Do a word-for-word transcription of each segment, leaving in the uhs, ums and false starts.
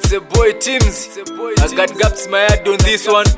It's a boy Teams. I got gaps my head on this one.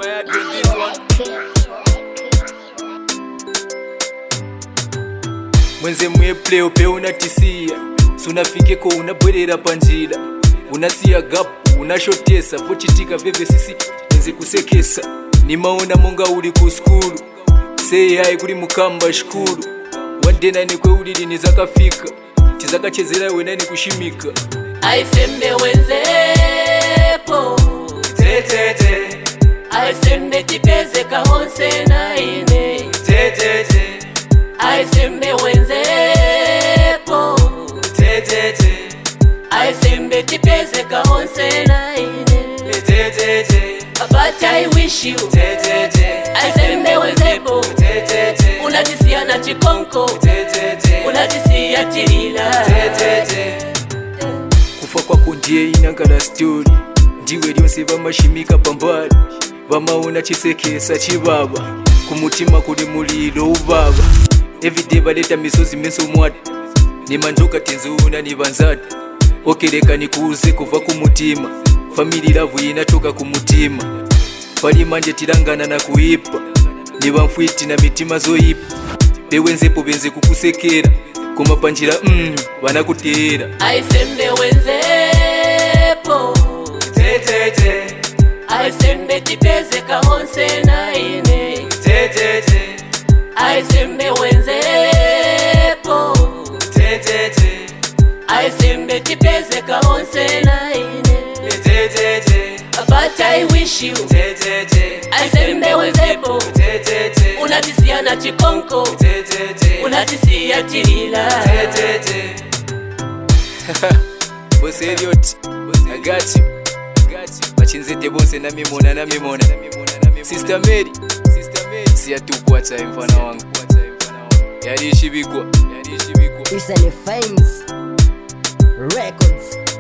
Mwenze mwe play upe unatisia, sunafike ko unabwerera panjira, unasiya gap unashotesa vochitika veve sisi mwenze kusekesa. Nimaona monga uli ku school, say hai kuri mukamba shukuru, wandena ni kwe ulili nizakafika, tizakachezera wena ni kushimika. Aisembe wenzepo te te te, aisembe tipeze kahonse na ine te te te, aisembe wenzepo te te te, aisembe tipeze kahonse na ine te te te, but I wish you te te te, aisembe wenzepo te te te, unatisia na chikonko te te te, unatisia tilila te te te. Kufa kwako ndiye inangala story, ndiwe lyonse bamashimika pambali, bamaona chisekesa chibaba, kumutima kuli mulilo ubaba. Everyday baleta misozi menso mwati, nimanjoka tenzuna nibanzati, okereka nikuuze kuva kumutima, family love inatoka kumutima. Pali manje tilangana na kuipa, nibamfwiti na mitima zoipa, bewenzepo benze kukusekera, koma panjira mm, banakutera. Aisembe wenzepo te te te, aisembe tipeze kahonse na ine te te te, aisembe wenzepo te te te, aisembe tipeze kahonse na ine te te te, but I wish you te te te, aisembe wenzepo te te te, unatisia na chikonko te te te, unatisia tilila te te te. Boss Elliot, I got you, got you. Bachinzete bonse na mimona na mimona, Sister Mary, Sister Mary, siya tukwata mfana wangu, yari shibikwa, yari shibikwa. It's an Famous Records.